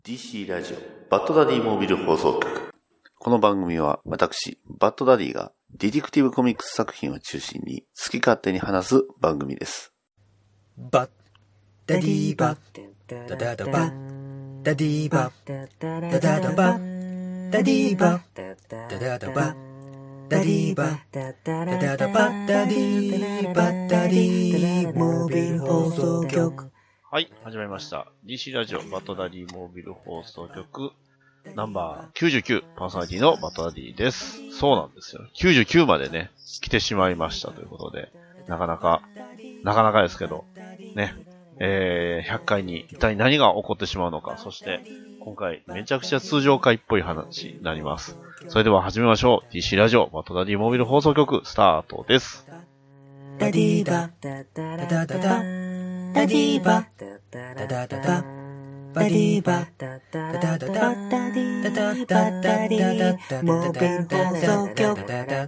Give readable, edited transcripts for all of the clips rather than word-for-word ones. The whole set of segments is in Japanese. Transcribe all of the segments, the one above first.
DC ラジオバッドダディモービル放送局。この番組は私バッドダディがディティクティブコミックス作品を中心に好き勝手に話す番組です。 バッダディバッダダダバッダディバッダダダバッダディバッダダダバッダディバッダダダバッダディバッダディモービル放送局。 はい、始まりました。DC ラジオバッドダディモービル放送局ナンバー99パーソナリティのバッドダディです。そうなんですよ。99までね、来てしまいましたということで、なかなかですけど、ね、100回に一体何が起こってしまうのか、そして今回めちゃくちゃ通常回っぽい話になります。それでは始めましょう。DC ラジオバッドダディモービル放送局スタートです。 ダディバダダダダダディバダダダダバディバダダダダダディバダディモービル放送局。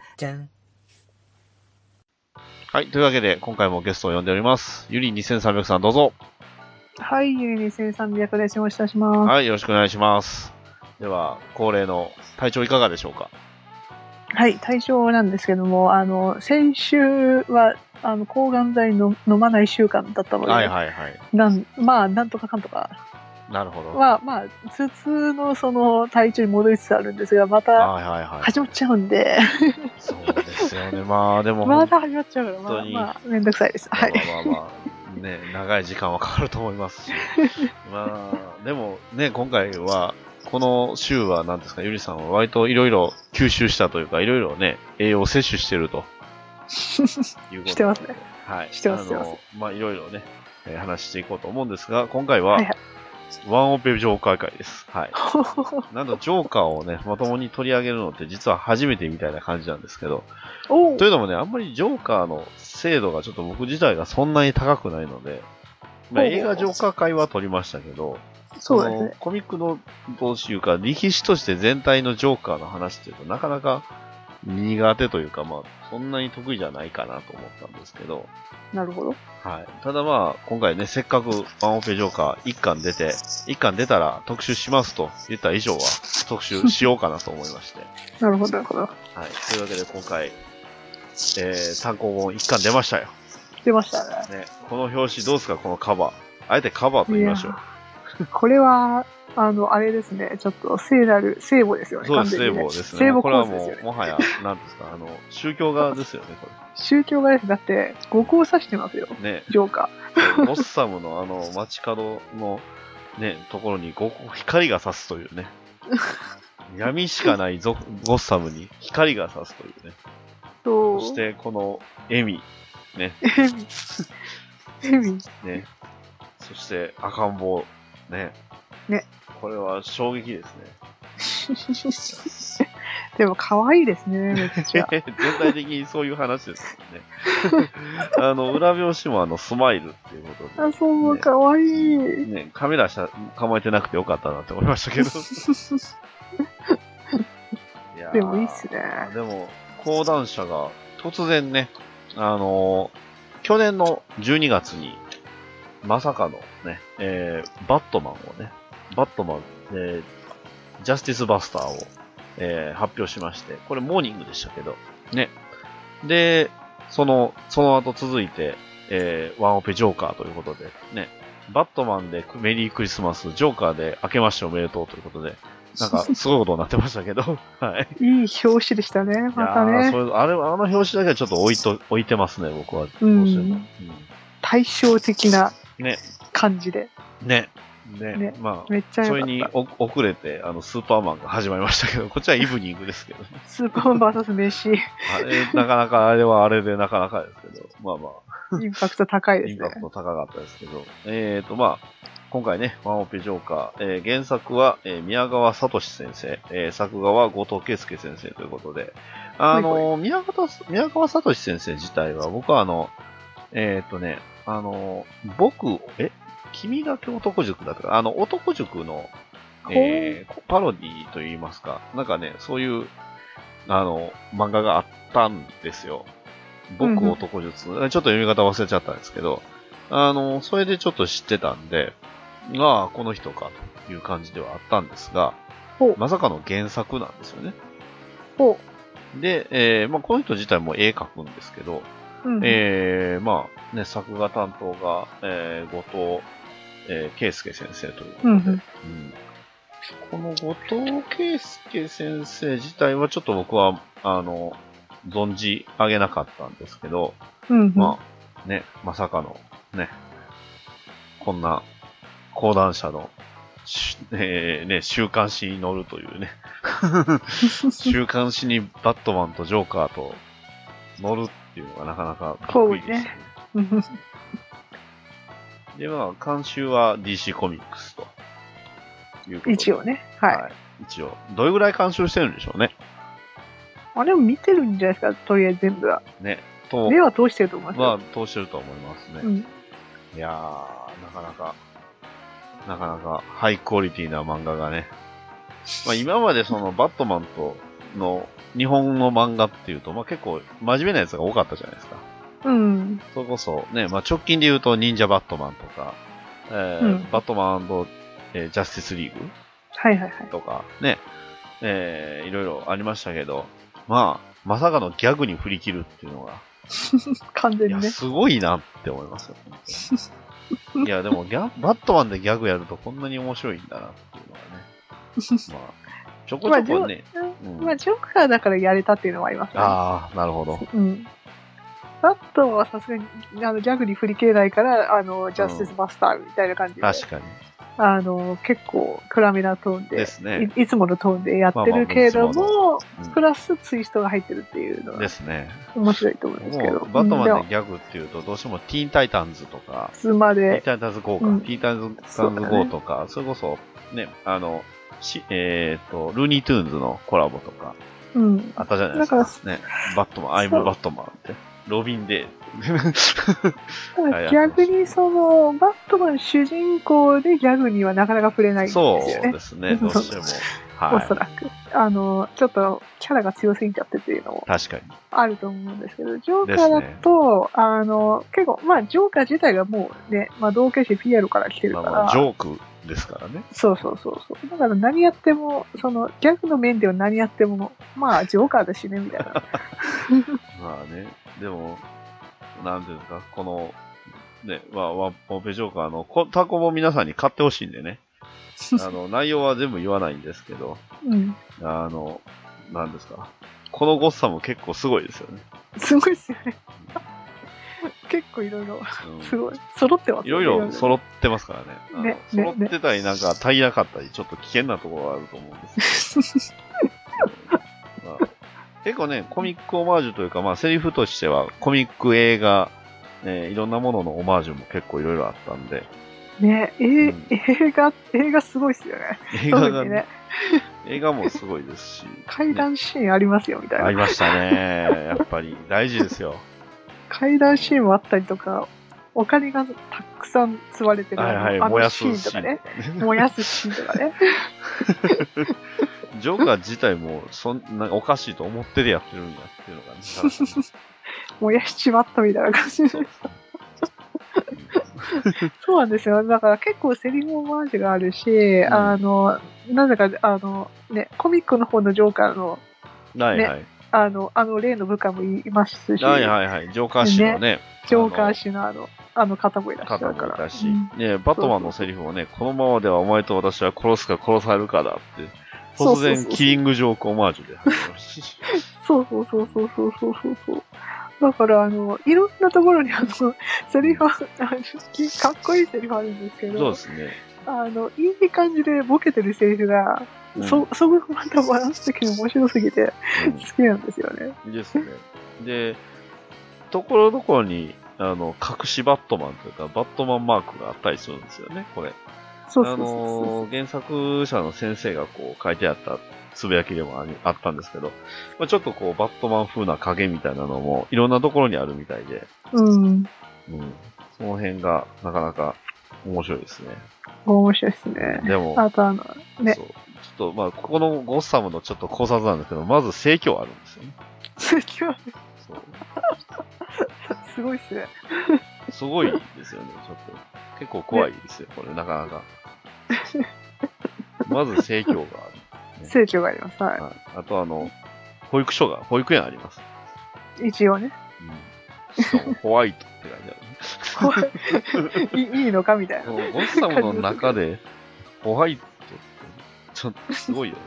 はい、というわけで今回もゲストを呼んでおります。ゆり2300さんどうぞ。 はい、ゆり2300です。よろしくお願いします。 はい、よろしくお願いします。では恒例の体調いかがでしょうか。 はい、体調なんですけども、先週は抗がん剤の飲まない週間だったので、 はいはいはい。 なんとかかんとか。 なるほど。 まあ普通のその体調に戻りつつあるんですが、また始まっちゃうんで。 そうですよね。まあでもまた始まっちゃうから、まあめんどくさいです。 はい。まあね、長い時間はかかると思いますし、まあでもね、今回はこの週は何ですか、ゆりさんは割といろいろ吸収したというか、いろいろね、栄養を摂取してるということで。 してますね。 はい。 してます。 まあいろいろね、話していこうと思うんですが、今回は、ワンオペジョーカー会です。はい。なんとジョーカーをね、まともに取り上げるのって実は初めてみたいな感じなんですけど、というのもね、あんまりジョーカーの精度がちょっと僕自体がそんなに高くないので、まあ、映画ジョーカー会は取りましたけど、 そうですね。 コミックのどういうか、力士として全体のジョーカーの話っていうとなかなか苦手というか、まあ、そんなに得意じゃないかなと思ったんですけど。 なるほど。 はい。ただまあ、今回ね、せっかくワンオペジョーカー1巻出たら特集しますと言った以上は特集しようかなと思いまして。 なるほど。はい。 というわけで今回、単行本1巻出ましたよ。 出ましたね。 この表紙どうですか、このカバー。あえてカバーと言いましょう。 これは、あれですね、ちょっと聖母ですよね。 そうです、聖母ですね。 聖母これはもう、もはや、なんですか、宗教画ですよね、これ。 宗教画です。だって、五光指してますよ。ね。ジョーカー。ゴッサムの街角のね、ところに光が差すというね。闇しかないゴッサムに光が差すというね。そして、この、エミ。ね。 エミ。 ね。そして、赤ん坊。ね。これは衝撃ですね。 でも可愛いですね、めっちゃ。 全体的にそういう話ですよね。裏表紙もスマイルっていうことで、ね。 そう、可愛い。 ね、カメラ構えてなくてよかったなって思いましたけど。 でもいいっすね。 でも、講談社が突然ね、去年の12月に、まさかのね、バットマン、ジャスティスバスターを、発表しまして、これモーニングでしたけど、ね。で、その後続いて、ワンオペジョーカーということで、ね。バットマンでメリークリスマス、ジョーカーで明けましておめでとうということで、なんかすごいことになってましたけど、はい。 いい表紙でしたね、またね。 あの表紙だけはちょっと置いてますね、僕は。 対照的な感じで。 ね。まあ、 めっちゃそれに遅れて、スーパーマンが始まりましたけど、こっちはイブニングですけどね。 スーパーマン VS 飯。 なかなか、あれはあれでなかなかですけど、まあ。 インパクト高いですね。 インパクト高かったですけど、まあ、今回ね、ワンオペジョーカー、原作は、宮川聡先生、作画は後藤圭介先生ということで、宮川聡先生自体は、僕は君が京男塾だとか、男塾の、パロディといいますか、なんかね、そういう、漫画があったんですよ。僕男塾、ちょっと読み方忘れちゃったんですけど、それでちょっと知ってたんで、 が、この人かという感じではあったんですが、まさかの原作なんですよね。で、まあ、この人自体も絵描くんですけど、まあ、ね、作画担当が、後藤、圭介先生ということで、この後藤圭介先生自体はちょっと僕は、存じ上げなかったんですけど、まあ、ね、まさかの、ね、こんな講談社の、ね、週刊誌に載るというね、週刊誌にバットマンとジョーカーと載るっていうのがなかなかかっこいいですね。で、まあ、監修は DC コミックスということで。 一応ね。はい。 一応。どれぐらい監修してるんでしょうね。 でも見てるんじゃないですか、とりあえず全部は。 ね。 目は通してると思いますよ。 通してると思いますね。いやー、なかなかハイクオリティな漫画がね。まあ今までそのバットマンとの日本の漫画っていうと、まあ結構真面目なやつが多かったじゃないですか。それこそね、まあ直近で言うと忍者バットマンとか、バットマン&ジャスティスリーグとかね、いろいろありましたけど、まあ、まさかのギャグに振り切るっていうのが、 完全にね。 いや、すごいなって思いますよ。いや、でもバットマンでギャグやるとこんなに面白いんだなっていうのがね。まあ、ちょこちょこね。 まあ、ジョーカーだからやれたっていうのはありますね。 ああ、なるほど。 バットはさすがにギャグに振り切れないから、ジャスティスバスターみたいな感じで。 確かに。 結構暗めなトーンで、 ですね、 いつものトーンでやってるけれども、プラスツイストが入ってるっていうのは、 ですね。 面白いと思うんですけど。 バットマンでギャグっていうと、どうしてもティーンタイタンズとか、 ティーンタイタンズ GO か、ティーンタイタンズ GO とか、それこそ、ね、ルーニートゥーンズのコラボとか、あったじゃないですか。ね、バットマン、アイムバットマンって。ロビンで。 逆にその、バットマン主人公でギャグにはなかなか触れないんですよね。 そうですね、どうしても。 おそらく。ちょっとキャラが強すぎちゃってっていうのも確かにあると思うんですけど、ジョーカーだと、結構、まあ、ジョーカー自体がもうね、まあ、同型詞ピエロから来てるから。 まあ、ジョークですからね。 そう。だから何やっても、その、ギャグの面では何やっても、まあ、ジョーカーだしね、みたいな。 まあね、でも、なんていうんですか、この、ね、ワンポンペジョーカーのタコも皆さんに買ってほしいんでね。内容は全部言わないんですけど、なんですか。このゴッサム結構すごいですよね。 すごいですよね。結構いろいろ、すごい。揃ってますね。いろいろ揃ってますからね。揃ってたりなんか足りなかったり、ちょっと危険なところがあると思うんですけど。結構ね、コミックオマージュというか、まあ、セリフとしては、コミック映画、いろんなもののオマージュも結構いろいろあったんで。 ね、映画すごいっすよね。 映画もすごいですし。 階段シーンありますよ、みたいな。 ありましたね。やっぱり大事ですよ。 階段シーンもあったりとか、お金がたくさん積まれてるシーンとかね。燃やすシーンとかね。 ジョーカー自体もなんかおかしいと思ってでやってるんやっていうのがね。 燃やしちまったみたいな感じで。そうなんですよ。だから結構セリフオマージュがあるし、なぜか、ね、コミックの方のジョーカーの、ね、例の部下もいますし、 ジョーカー氏のね、 ジョーカー氏の方もいらっしゃるから。 方もいたし、ね、バットマンのセリフもね、このままではお前と私は殺すか殺されるかだって、突然キリングジョークオマージュで始まるし。 そう。だから、いろんなところにセリフは、かっこいいセリフあるんですけど、 そうですね。 いい感じでボケてるセリフが、そこがまたバランス的に面白すぎて、好きなんですよね。 ですね。で、ところどころに、隠しバットマンというか、バットマンマークがあったりするんですよね、これ。原作者の先生がこう書いてあったつぶやきでもあったんですけど、まあ、ちょっとこうバットマン風な影みたいなのもいろんなところにあるみたいで、その辺がなかなか面白いですね。 面白いですね。 でも、 あとね。 ちょっとまあ、ここのゴッサムのちょっと考察なんですけど、まず盛況あるんですよね。 盛況あるすごいっすね。 すごいですよね、ちょっと。 結構怖いですよ、これ、なかなか。まず生協がある、ね。 生協があります。はい。 はい、あと保育園あります。 一応ね。 うん。そう、ホワイトって感じある。 いいのかみたいな。 ゴッサムの中で、ホワイトって、ちょっとすごいよね。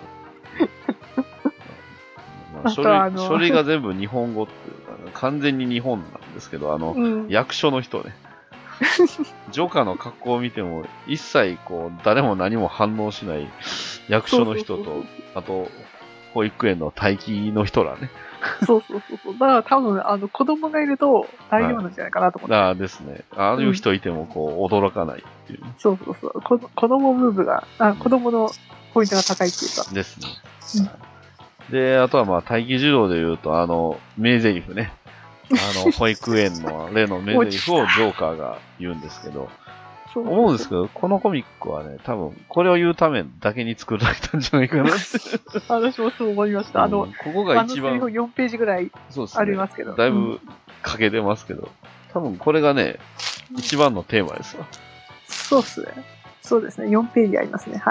まあ、書類が全部日本語っていうか、完全に日本なんですけど、役所の人ね。ジョーカーの格好を見ても、一切こう、誰も何も反応しない役所の人と、あと、保育園の待機の人らね。 そう。だから多分、子供がいると大丈夫なんじゃないかなと思って。 ああですね。ああいう人いても、こう、驚かないっていう、ね。 そう。子供ムーブが、子供のポイントが高いっていうか。 ですね。で、あとはまあ、待機児童で言うと、名台詞ね。保育園の例の名台詞をジョーカーが言うんですけど、思うんですけど、このコミックはね、多分、これを言うためだけに作られたんじゃないかなって。 私もそう思いました。 ここが一番。 4ページぐらいありますけど。 だいぶ欠けてますけど、多分これがね、一番のテーマですわ。 そうっすね。そうですね。4ページありますね。はい。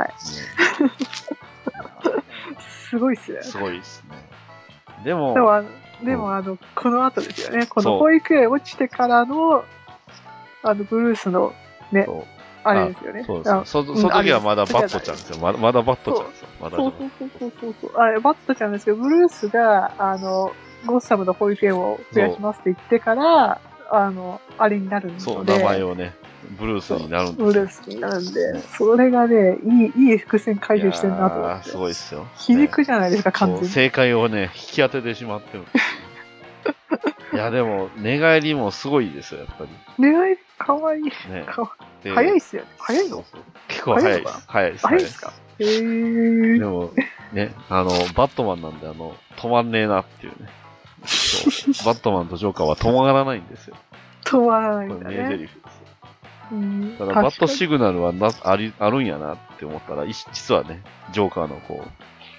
すごいっすね。 すごいっすね。でも、 この後ですよね。この保育園落ちてからの、ブルースのね、あれですよね。 そうです。その時はまだバットちゃんですよ。まだバットちゃんですよ。 そう。バットちゃんですけど、ブルースが、ゴッサムの保育園を増やしますって言ってから、あれになるので。 そう、名前をね、ブルースになるんですよ。 ブルースになるんで、それがね、いい伏線回収してるなと思って。 すごいっすよ。 皮肉じゃないですか、完全に。 正解をね、引き当ててしまってる。いや、でも、寝返りもすごいですよ、やっぱり。 寝返りかわいい。ね、早いっすよね。早いの？ 結構早いです。早いですか？でも、ね、バットマンなんで、止まんねえなっていうね。バットマンとジョーカーは止まらないんですよ。 止まらないんだね。 名台詞ですよ。ただ、バットシグナルはあるんやなって思ったら、実はね、ジョーカーのこう、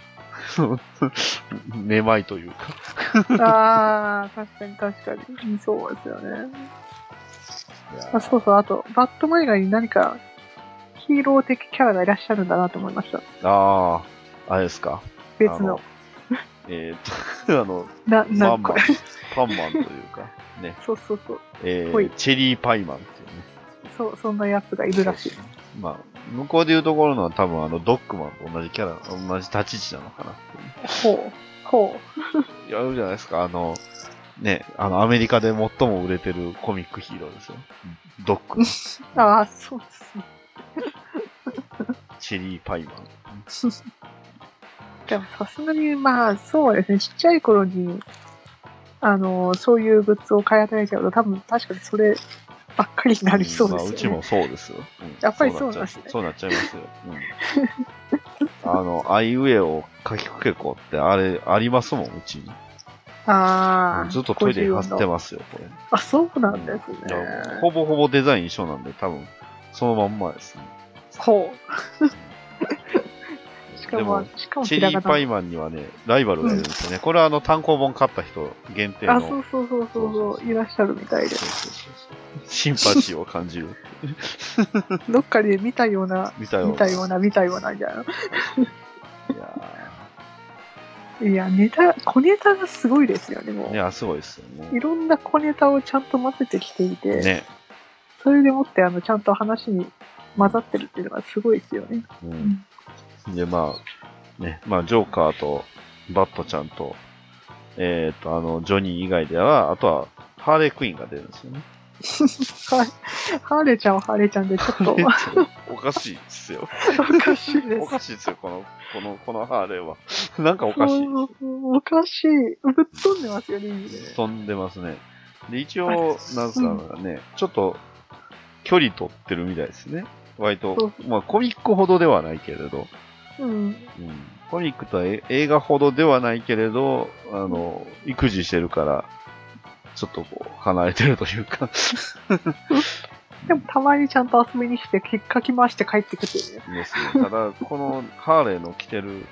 めまいというかああ、確かに。そうですよね。そう、あと、バットマン以外に何かヒーロー的キャラがいらっしゃるんだなと思いました。 ああ、あれですか。 別の。 パンマンというか、ね。 そう。 チェリーパイマンっていうね。 そんなやつがいるらしい。 まあ、向こうでいうところのは多分ドッグマンと同じキャラ、同じ立ち位置なのかなっていう。 ほう。 やるじゃないですか、ね、アメリカで最も売れてるコミックヒーローですよ。ドッグマン。 ああ、そうですね。 チェリーパイマン。 でもさすがに、まあ、そうですね、ちっちゃい頃に、そういうグッズを買い与えちゃうと、多分確かにそればっかりになりそうですよね。 うちもそうですよ。 やっぱりそうなんですね。 そうなっちゃいますよ。アイウェイをかきくけこって、あれ、ありますもん、うちに。ずっとトイレに貼ってますよ、これ。 あ、そうなんですね。 ほぼデザイン一緒なんで、多分、そのまんまですね。 ほう。 でも、チェリーパイマンにはね、ライバルがいるんですよね。これは単行本買った人限定の。 あ、そう、いらっしゃるみたいで。 シンパシーを感じる。 どっかで見たような、みたいな、みたいな。いや、小ネタがすごいですよね、もう。 いや、すごいですよね。 いろんな小ネタをちゃんと混ぜてきていて、 ね。 それでもってちゃんと話に混ざってるっていうのがすごいですよね。 で、まあ、ね、まあ、ジョーカーと、バットちゃんと、ジョニー以外では、あとは、ハーレークイーンが出るんですよね。 ハーレーちゃんはハーレーちゃんでちょっと。 おかしいですよ。 おかしいです。 おかしいですよ、このハーレーは。なんかおかしい。 おかしい。ぶっ飛んでますよね、意味で。 飛んでますね。で、一応、なんすかね、ちょっと、距離取ってるみたいですね。割と、まあ、コミックほどではないけれど、コミックとは映画ほどではないけれど、育児してるから、ちょっとこう、離れてるというか。 でも、たまにちゃんと遊びに来て、かき回して帰ってくるね。 ですね。ただ、このハーレーの着てる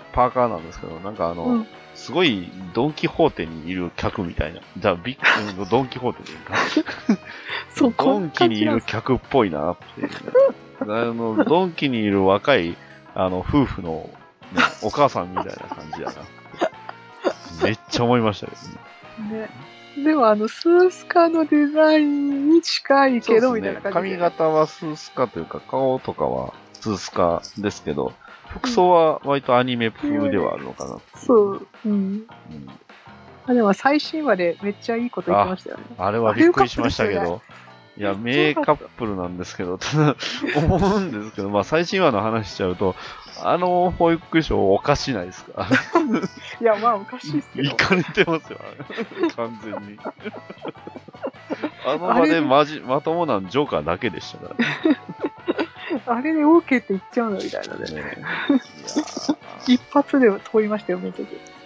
パーカーなんですけど、なんかうん。 すごいドンキホーテにいる客みたいな。じゃあ、ドンキホーテでいいか。 そう、 ドンキにいる客っぽいなっていうね、ドンキにいる若い、夫婦の、ね、お母さんみたいな感じだな。めっちゃ思いましたけどね。 ね。でもスースカのデザインに近いけど、みたいな感じで。 髪型はスースカというか、顔とかはスースカですけど、服装は割とアニメ風ではあるのかな。 そう。うん。でも最新話でめっちゃいいこと言ってましたよね。 あれはびっくりしましたけど。いや、名カップルなんですけど、思うんですけど、まあ最新話の話しちゃうと、保育所おかしないですか？ いや、まあおかしいですけど。 いかれてますよ、完全に。あの場でまともなジョーカーだけでしたからね。 あれで OK って言っちゃうのみたいなね。一発で問いましたよ、めっちゃ。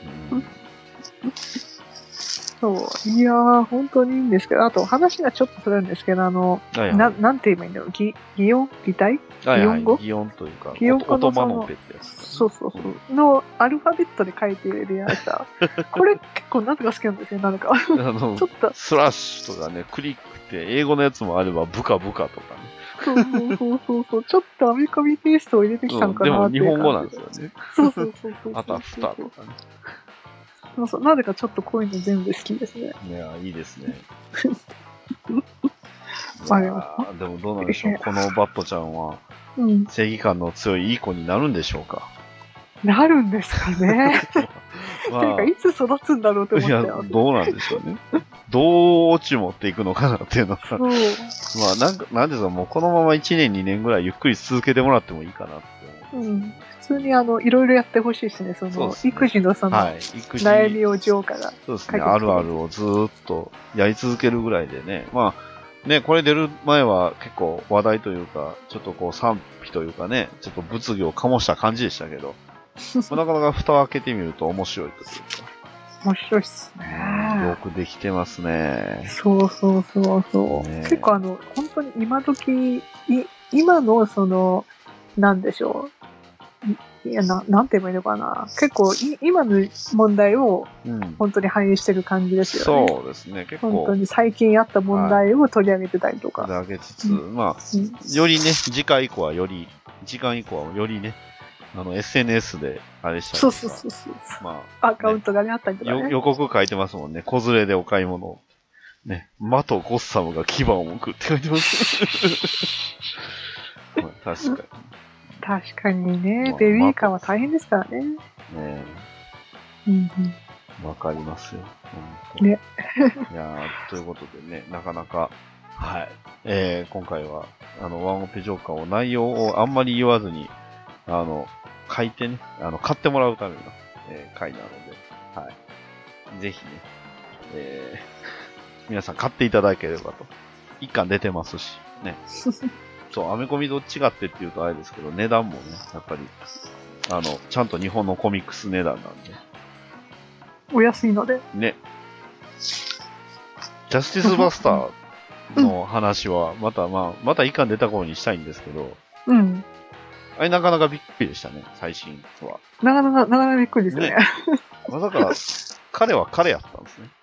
そう。いやー、本当にいいんですけど、あと話がちょっとするんですけど、なんて言えばいいんだろう、擬態擬音語擬音というか、 擬音語の音マノペってやつ。 そう。のアルファベットで書いてるやつだ。これ結構なぜか好きなんですよ、なんか。ちょっと。 スラッシュとかね、クリックって英語のやつもあれば、ブカブカとかね。 そう。ちょっとアメコミテイストを入れてきたのかなっていう。 でも日本語なんですよね。 そう。 あとはフタとかね。 そう。なぜかちょっとこういうの全部好きですね。 いや、いいですね。 でもどうなんでしょう。このバットちゃんは、正義感の強いいい子になるんでしょうか。 なるんですかね。まあ、ていうか、いつ育つんだろうって思ったよ。いや、 どうなんでしょうね。どう落ち持っていくのかなっていうのが。まあ、なんですか、もうこのまま1年、2年ぐらいゆっくり続けてもらってもいいかなって思う。 普通にいろいろやってほしいですね。育児の悩みをジョーカーが。 そうですね。あるあるをずーっとやり続けるぐらいでね。まあ、ね、これ出る前は結構話題というか、ちょっとこう賛否というかね、ちょっと物議を醸した感じでしたけど、なかなか蓋を開けてみると面白いというか。 面白いっすね。 よくできてますね。 そう。ね、結構本当に今時、今のなんでしょう。いや、なんて言えばいいのかな。結構、今の問題を、本当に反映してる感じですよね。 そうですね、結構。 本当に最近あった問題を取り上げてたりとか。 取り上げつつ、まあ、よりね、時間以降はよりね、SNS で、あれしたりとか。 そう。 まあ、アカウントがね、あったりとかね。 予告書いてますもんね。子連れでお買い物。ね、マとゴッサムが牙を剥くって書いてます。まあ、 確かにね、ベビーカーは大変ですからね。 わかりますよ。 ね。 いやー、ということでね、なかなか、はい。今回は、ワンオペジョーカーを内容をあんまり言わずに、書いてね、買ってもらうための、回なので、はい。ぜひね、皆さん買っていただければと。一巻出てますし、ね。そう、アメコミと違ってっていうとあれですけど、値段もね、やっぱり、ちゃんと日本のコミックス値段なんで。 お安いので。 ね。ジャスティスバスターの話は、また一巻出た頃にしたいんですけど、あれなかなかびっくりでしたね、最新は。 なかなかびっくりですね。 まさか、彼は彼やったんですね。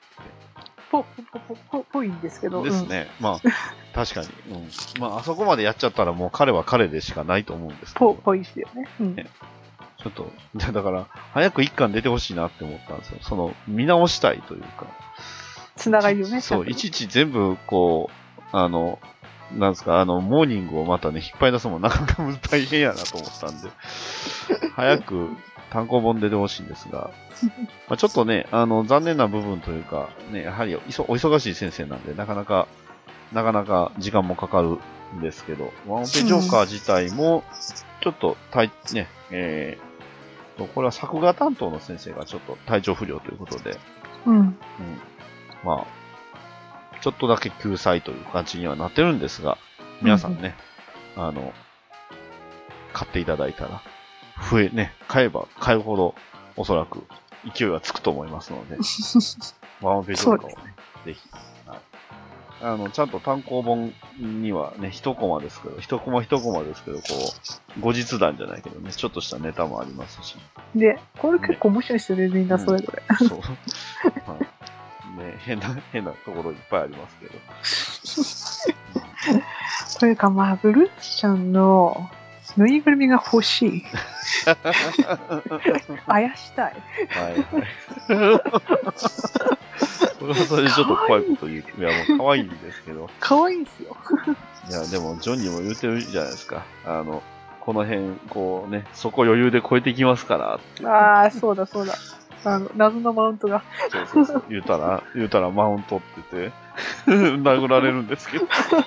ぽいんですけど。 ですね。まあ、確かに。まあ、あそこまでやっちゃったらもう彼は彼でしかないと思うんですけど。 ぽいですよね。 ちょっと、だから、早く一巻出てほしいなって思ったんですよ。見直したいというか。 つながりをね。 そう、いちいち全部、こう、なんですか、モーニングをまたね、引っ張り出すのもなかなか大変やなと思ったんで、早く単行本出てほしいんですが、まあちょっとね、残念な部分というか、ね、やはりお忙しい先生なんで、なかなか時間もかかるんですけど、ワンオペジョーカー自体も、ちょっと、ね、これは作画担当の先生がちょっと体調不良ということで、まあ、ちょっとだけ救済という感じにはなってるんですが、皆さんね、買っていただいたら、買えば買うほど、おそらく勢いはつくと思いますので、ワンオペジョーカーをね、ぜひ、 ちゃんと単行本にはね、一コマですけど、一コマですけど、こう、後日談じゃないけどね、ちょっとしたネタもありますし。 で、これ結構面白いですよね、みんなそれぞれ。 そう。ね、変なところいっぱいありますけど。 というか、まあ、ブルースちゃんのぬいぐるみが欲しい。あやしたい。 はいはい。それはそれでちょっと怖いこと言う。いや、もう可愛いんですけど。 可愛いんですよ。 いや、でも、ジョニーも言うてるじゃないですか。この辺、こうね、そこ余裕で超えてきますからって。 ああ、そうだ。謎のマウントが。 そう。言うたらマウントって言って、殴られるんですけど。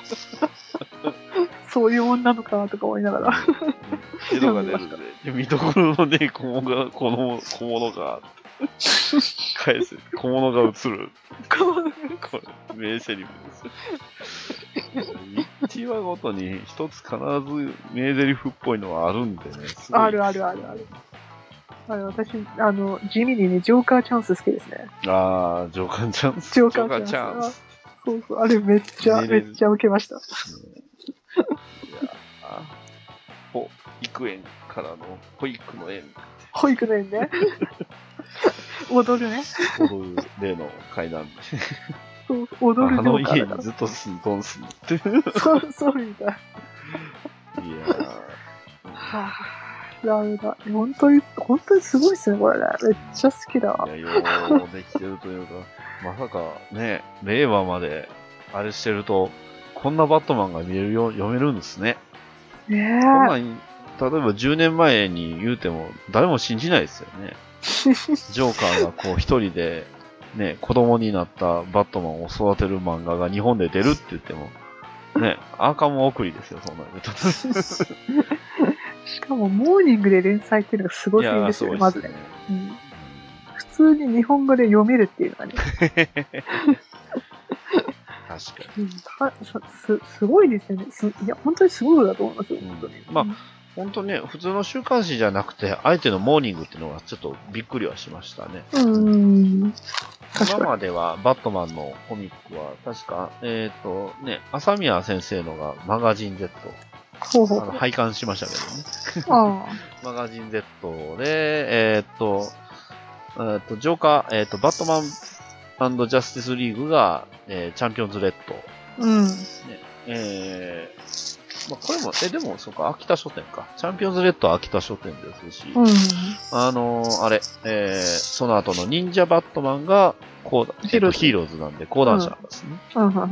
そういう女のかなとか思いながら。 色が出るんで、見どころのね、小物が、返せ、小物が映る。これ、名セリフですよ。1話ごとに一つ必ず名台詞っぽいのはあるんでね。 ある。私、地味にね、ジョーカーチャンス好きですね。 ああ、ジョーカーチャンス。 ジョーカーチャンス。そう、あれめっちゃ受けました。 いや保育園からの保育の園。 保育の園ね。踊るね。 踊る例の階段。 そう、踊るの家にずっとどんすんって。 そうみたい。いやダメだ。本当にすごいっすね、これね。めっちゃ好きだ。 いや、よーできてるというか、まさかね、令和まであれしてると、こんなバットマンが見えるよ、読めるんですね。 ねえ。 こんなん、例えば10年前に言うても、誰も信じないですよね。ジョーカーがこう一人で、ね、子供になったバットマンを育てる漫画が日本で出るって言っても、ね、アーカム送りですよ、そんなの。 しかも、モーニングで連載っていうのがすごすぎるんですよね、まずね。普通に日本語で読めるっていうのがね。 確かに。すごいですよね。いや、本当にすごいだと思いますよ、本当に。 まあ、本当ね、普通の週刊誌じゃなくて、あえてのモーニングっていうのがちょっとびっくりはしましたね。今まではバットマンのコミックは、確か、朝宮先生のがマガジン Z。拝観しましたけどね。マガジン Z で、ジョーカー、バットマン&ジャスティスリーグが、チャンピオンズレッド。まあ、これも、でも、そうか、秋田書店か。チャンピオンズレッドは秋田書店ですし、その後の忍者バットマンが、ヒーローズなんで、講談社ですね。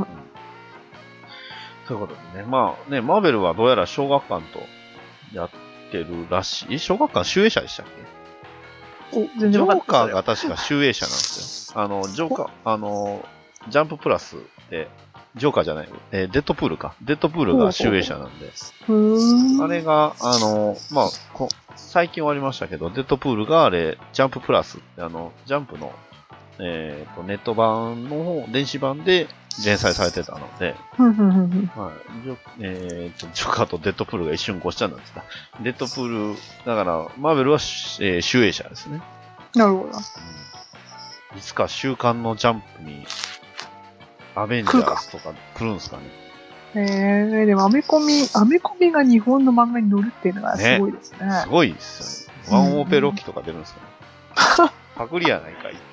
ということでね、まあね、マーベルはどうやら小学館とやってるらしい。小学館集英社でしたっけ？ジョーカーが確か集英社なんですよ。ジョーカー、ジャンププラスで、ジョーカーじゃない、デッドプールか。デッドプールが集英社なんで。あれが、まあ、最近終わりましたけど、デッドプールがあれ、ジャンププラスって、ジャンプの、ネット版の方、電子版で連載されてたので、ジョーカーとデッドプールが一瞬ごっちゃになってた。デッドプール、だから、マーベルは、集英社ですね。 なるほど。 いつか週刊のジャンプに、アベンジャーズとか来るんですかね。 でもアメコミが日本の漫画に載るっていうのがすごいですね。 すごいですよね。ワンオペロキとか出るんですかね。パクリやないかい。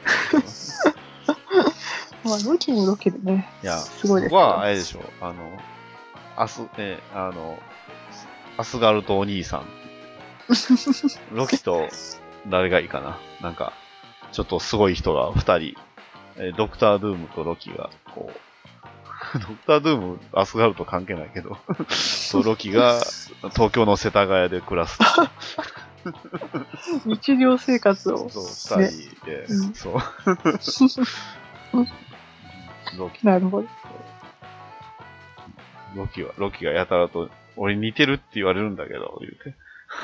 まあ、ロキもロキでね。 いや、 すごいです。 僕は、あれでしょ、アスガルトお兄さん。ロキと、誰がいいかな。なんか、ちょっとすごい人が2人。ドクター・ドゥームとロキが、こう、ドクター・ドゥーム、アスガルト関係ないけど、ロキが東京の世田谷で暮らす。 日常生活を。 そう、二人で、そう。ロキ。 なるほど。 ロキがやたらと、俺似てるって言われるんだけど、言うて。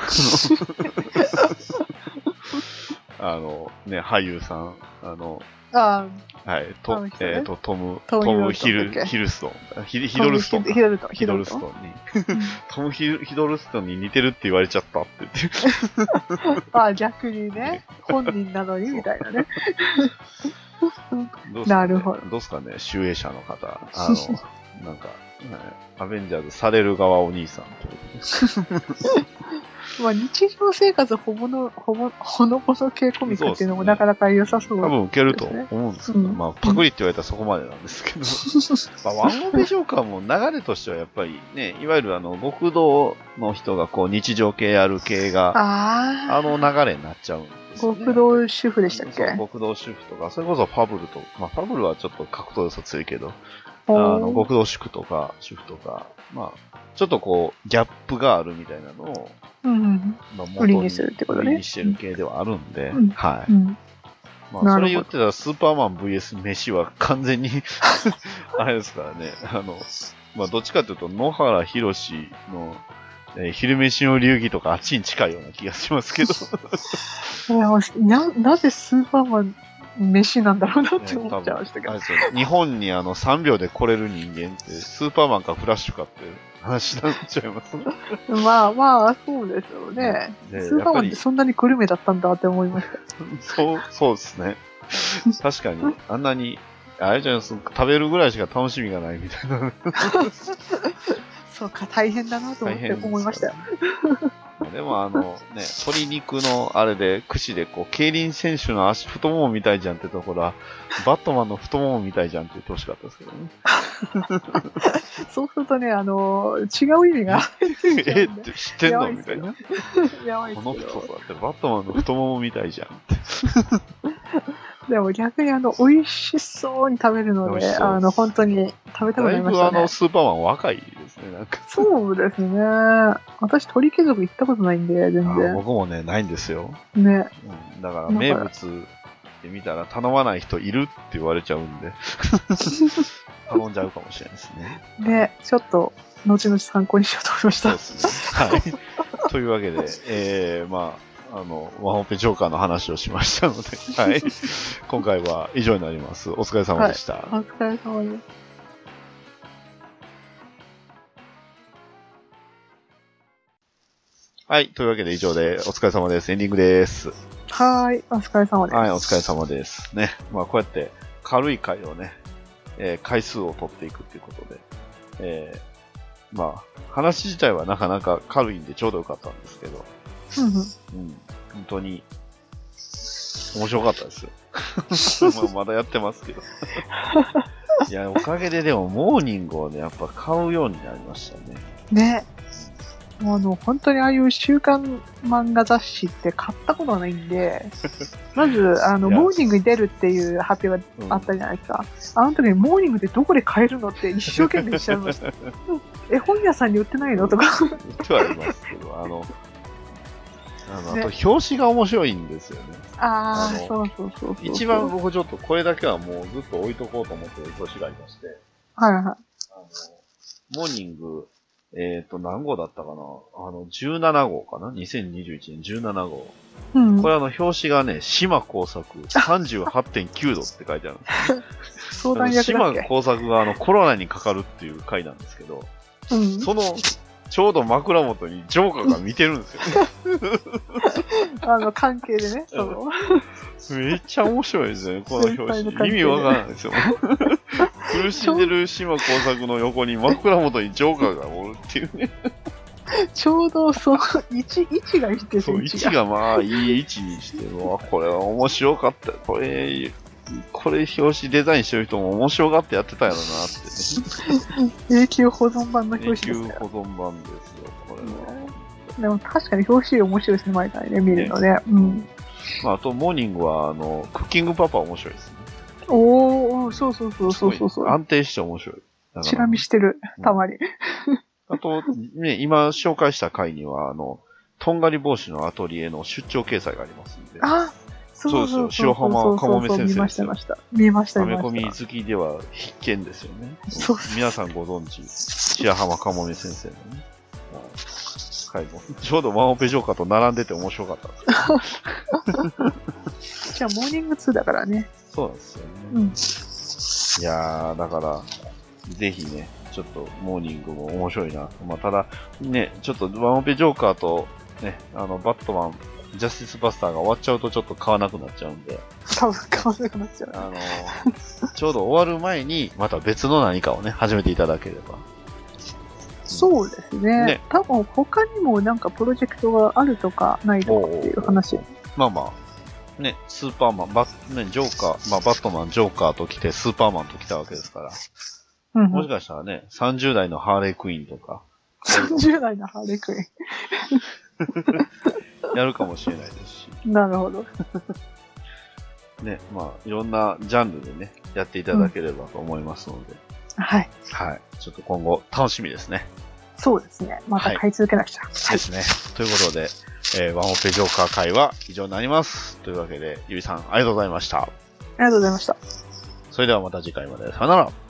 ね、俳優さん、はい、トム・ヒドルストンに、トム・ヒドルストンに似てるって言われちゃったって言って。 逆にね、本人なのにみたいなね。 どうすかね、 なるほど。 どうすかね、集英社の方。なんか、アベンジャーズされる側お兄さんってことで。 まあ日常生活ほのぼの系コミックっていうのもなかなか良さそうですね。 多分受けると思うんですけど、まあパクリって言われたらそこまでなんですけど、まあワンオペジョーカーも流れとしてはやっぱりね、いわゆる極道の人がこう日常系やる系が、流れになっちゃうんですよね。 極道主婦でしたっけ？ 極道主婦とか、それこそファブルとか、まあファブルはちょっと格闘要素強いけど、極道主婦とか、まあ、ちょっとこう、ギャップがあるみたいなのを、 売りにするってことね。 売りにしてる系ではあるんで、はい。まあ、それ言ってたら、スーパーマン VS 飯は完全にあれですからね、まあ、どっちかというと、野原ひろしの、昼飯の流儀とかあっちに近いような気がしますけど。 なぜスーパーマン、飯なんだろうなって思っちゃいましたけど。 日本に3秒で来れる人間って、スーパーマンかフラッシュかって話になっちゃいますね。 まあ、そうですよね。スーパーマンってそんなにグルメだったんだって思いました。 そうですね。確かに、あんなに、あれじゃないですか、食べるぐらいしか楽しみがないみたいな。 そうか、大変だなと思いましたよ。 でも鶏肉のあれで、串でこう、競輪選手の太ももみたいじゃんってところは、バットマンの太ももみたいじゃんって言ってほしかったですけどね。 そうするとね、違う意味が。 って知ってんのみたいな。 やばいっすよ。 この太さってバットマンの太ももみたいじゃんって。 でも逆に美味しそうに食べるので、本当に食べたくなりましたね。 だいぶスーパーマン若いですね、なんか。 そうですね。私鳥貴族行ったことないんで、全然。 僕もね、ないんですよ。 ね。 だから名物で見たら頼まない人いるって言われちゃうんで。頼んじゃうかもしれないですね。 ね、ちょっと、後々参考にしようと思いました。 そうですね。はい。というわけで、まあ、ワンオペジョーカーの話をしましたので、はい。今回は以上になります。お疲れ様でした。 はい、お疲れ様です。 はい。というわけで以上でお疲れ様です。エンディングです。 はい。お疲れ様です。 はい。お疲れ様です。ね。まあ、こうやって軽い回をね、回数を取っていくっていうことで、まあ、話自体はなかなか軽いんでちょうどよかったんですけど、本当に面白かったですよ。まだやってますけど。いや、おかげででもモーニングをね、やっぱ買うようになりましたね。 ね。本当にああいう週刊漫画雑誌って買ったことはないんで、まず、モーニングに出るっていう発表があったじゃないですか。あの時にモーニングってどこで買えるのって一生懸命調べました。本屋さんに売ってないのとか。 売ってはいますけど、あと表紙が面白いんですよね。 そう。 一番僕ちょっとこれだけはもうずっと置いとこうと思ってる表紙がありまして。 はいはい。 モーニング、何号だったかな17号かな ?2021 年17号。これ表紙がね、島耕作 38.9 度って書いてあるんです相談役だっけ？ 島耕作がコロナにかかるっていう回なんですけど、その、ちょうど枕元にジョーカーが見てるんですよ。 関係でね、 めっちゃ面白いですね、この表紙。意味わからないですよ。苦しんでる島耕作の横に枕元にジョーカーがおるっていうね。 ちょうど位置がいいってそう、位置がまあいい位置にしてるのは、これは面白かった。これ表紙デザインしてる人も面白がってやってたやろなってね。 永久保存版の表紙です永久保存版ですよ、これは。 でも確かに表紙面白いですね、毎回ね、見るのね。 まあ、あと、モーニングは、クッキングパパ面白いですね。 そう。 安定して面白い。 チラ見してる、たまに。 あと、ね、今紹介した回には、とんがり帽子のアトリエの出張掲載がありますんで。そうですよ。白浜かもめ先生ですよ。 見ました。 アメコミ好きでは必見ですよね。皆さんご存知、白浜かもめ先生のね。回も。ちょうどワンオペジョーカーと並んでて面白かったんですじゃあ、モーニング2だからね。 そうなんですよね。いやー、だから、ぜひね、ちょっとモーニングも面白いな。まあ、ただ、ね、ちょっとワンオペジョーカーと、ね、バットマンジャスティスバスターが終わっちゃうとちょっと買わなくなっちゃうんで。 多分買わなくなっちゃう。 ちょうど終わる前に、また別の何かをね、始めていただければ。 そうですね。多分他にもなんかプロジェクトがあるとかないとかっていう話。 まあまあ、ね、スーパーマン、ジョーカー、まあバットマン、ジョーカーと来て、スーパーマンと来たわけですから。もしかしたらね、30代のハーレークイーンとか。 30代のハーレークイーン。 やるかもしれないですし。 なるほど。 ね、まあ、いろんなジャンルでね、やっていただければと思いますので。 はい。 はい。ちょっと今後、楽しみですね。 そうですね。また買い続けなくちゃ。はい。 ですね。ということで、ワンオペジョーカー会は以上になります。というわけで、ゆいさん、ありがとうございました。ありがとうございました。 それではまた次回まで。さよなら。